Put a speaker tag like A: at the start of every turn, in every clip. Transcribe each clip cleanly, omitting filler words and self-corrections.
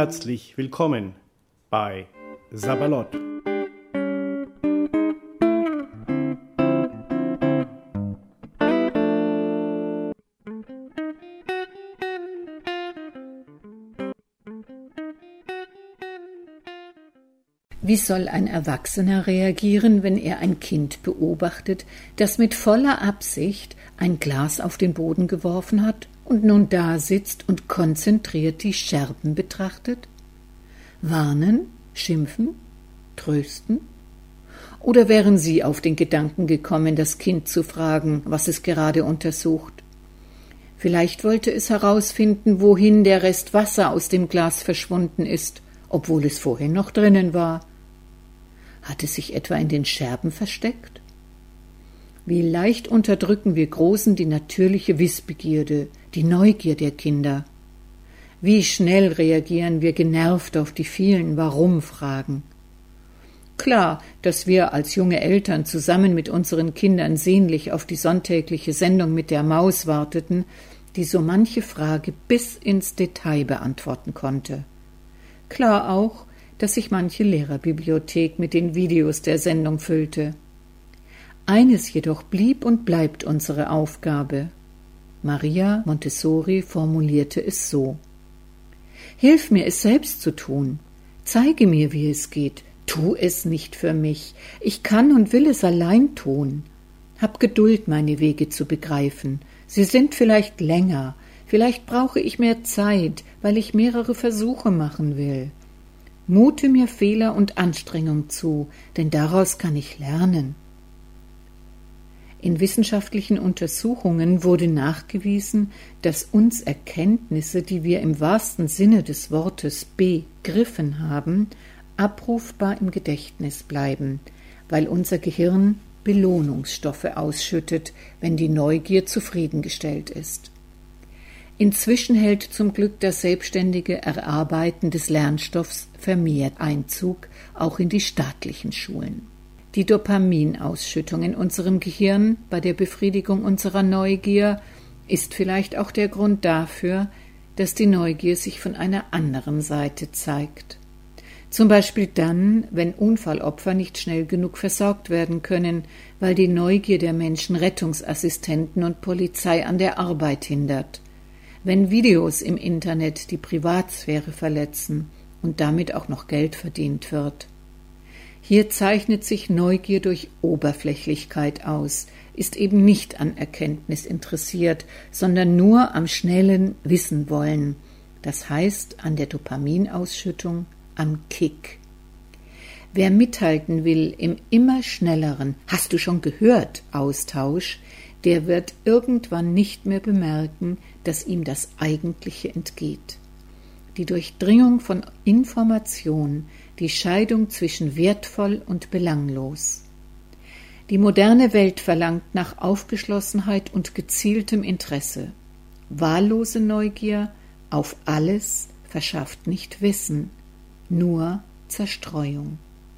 A: Herzlich willkommen bei Sabalot.
B: Wie soll ein Erwachsener reagieren, wenn er ein Kind beobachtet, das mit voller Absicht ein Glas auf den Boden geworfen hat und nun da sitzt und konzentriert die Scherben betrachtet? Warnen, schimpfen, trösten? Oder wären Sie auf den Gedanken gekommen, das Kind zu fragen, was es gerade untersucht? Vielleicht wollte es herausfinden, wohin der Rest Wasser aus dem Glas verschwunden ist, obwohl es vorhin noch drinnen war. Hat es sich etwa in den Scherben versteckt? Wie leicht unterdrücken wir Großen die natürliche Wissbegierde, die Neugier der Kinder. Wie schnell reagieren wir genervt auf die vielen Warum-Fragen. Klar, dass wir als junge Eltern zusammen mit unseren Kindern sehnlich auf die sonntägliche Sendung mit der Maus warteten, die so manche Frage bis ins Detail beantworten konnte. Klar auch, dass sich manche Lehrerbibliothek mit den Videos der Sendung füllte. Eines jedoch blieb und bleibt unsere Aufgabe. Maria Montessori formulierte es so: Hilf mir, es selbst zu tun. Zeige mir, wie es geht. Tu es nicht für mich. Ich kann und will es allein tun. Hab Geduld, meine Wege zu begreifen. Sie sind vielleicht länger. Vielleicht brauche ich mehr Zeit, weil ich mehrere Versuche machen will. Mute mir Fehler und Anstrengung zu, denn daraus kann ich lernen. In wissenschaftlichen Untersuchungen wurde nachgewiesen, dass uns Erkenntnisse, die wir im wahrsten Sinne des Wortes begriffen haben, abrufbar im Gedächtnis bleiben, weil unser Gehirn Belohnungsstoffe ausschüttet, wenn die Neugier zufriedengestellt ist. Inzwischen hält zum Glück das selbstständige Erarbeiten des Lernstoffs vermehrt Einzug, auch in die staatlichen Schulen. Die Dopaminausschüttung in unserem Gehirn bei der Befriedigung unserer Neugier ist vielleicht auch der Grund dafür, dass die Neugier sich von einer anderen Seite zeigt. Zum Beispiel dann, wenn Unfallopfer nicht schnell genug versorgt werden können, weil die Neugier der Menschen Rettungsassistenten und Polizei an der Arbeit hindert. Wenn Videos im Internet die Privatsphäre verletzen und damit auch noch Geld verdient wird. Hier zeichnet sich Neugier durch Oberflächlichkeit aus, ist eben nicht an Erkenntnis interessiert, sondern nur am schnellen Wissen wollen, das heißt an der Dopaminausschüttung, am Kick. Wer mithalten will im immer schnelleren „Hast du schon gehört?" Austausch, der wird irgendwann nicht mehr bemerken, dass ihm das Eigentliche entgeht. Die Durchdringung von Information, die Scheidung zwischen wertvoll und belanglos. Die moderne Welt verlangt nach Aufgeschlossenheit und gezieltem Interesse. Wahllose Neugier auf alles verschafft nicht Wissen, nur Zerstreuung.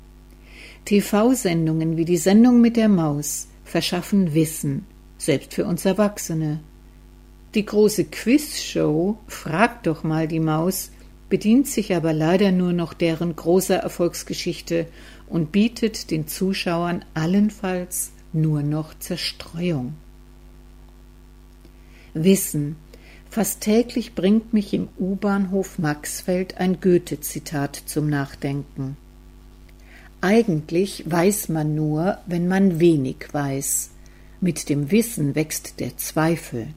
B: TV-Sendungen wie die Sendung mit der Maus verschaffen Wissen, selbst für uns Erwachsene. Die große Quizshow »Frag doch mal die Maus« bedient sich aber leider nur noch deren großer Erfolgsgeschichte und bietet den Zuschauern allenfalls nur noch Zerstreuung. Wissen. Fast täglich bringt mich im U-Bahnhof Maxfeld ein Goethe-Zitat zum Nachdenken. Eigentlich weiß man nur, wenn man wenig weiß. Mit dem Wissen wächst der Zweifel.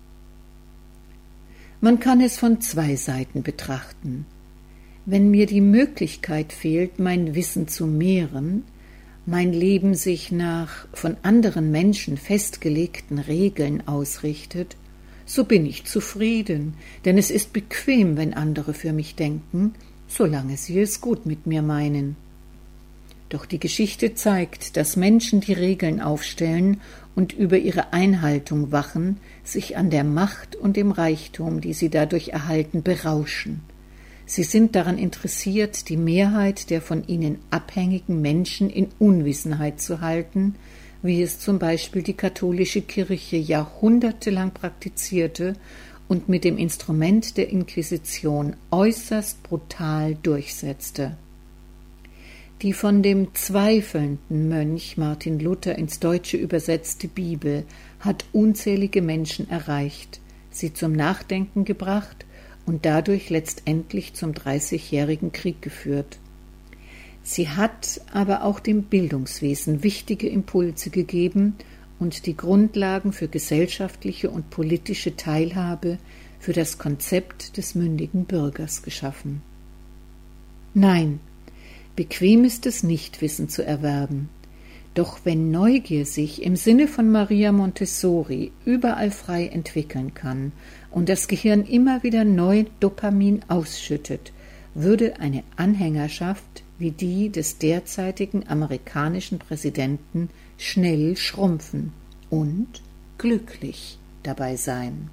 B: Man kann es von zwei Seiten betrachten. Wenn mir die Möglichkeit fehlt, mein Wissen zu mehren, mein Leben sich nach von anderen Menschen festgelegten Regeln ausrichtet, so bin ich zufrieden, denn es ist bequem, wenn andere für mich denken, solange sie es gut mit mir meinen. Doch die Geschichte zeigt, dass Menschen, die Regeln aufstellen und über ihre Einhaltung wachen, sich an der Macht und dem Reichtum, die sie dadurch erhalten, berauschen. Sie sind daran interessiert, die Mehrheit der von ihnen abhängigen Menschen in Unwissenheit zu halten, wie es zum Beispiel die katholische Kirche jahrhundertelang praktizierte und mit dem Instrument der Inquisition äußerst brutal durchsetzte. Die von dem zweifelnden Mönch Martin Luther ins Deutsche übersetzte Bibel hat unzählige Menschen erreicht, sie zum Nachdenken gebracht und dadurch letztendlich zum Dreißigjährigen Krieg geführt. Sie hat aber auch dem Bildungswesen wichtige Impulse gegeben und die Grundlagen für gesellschaftliche und politische Teilhabe, für das Konzept des mündigen Bürgers geschaffen. Nein, bequem ist es nicht, Wissen zu erwerben. Doch wenn Neugier sich im Sinne von Maria Montessori überall frei entwickeln kann und das Gehirn immer wieder neu Dopamin ausschüttet, würde eine Anhängerschaft wie die des derzeitigen amerikanischen Präsidenten schnell schrumpfen und glücklich dabei sein.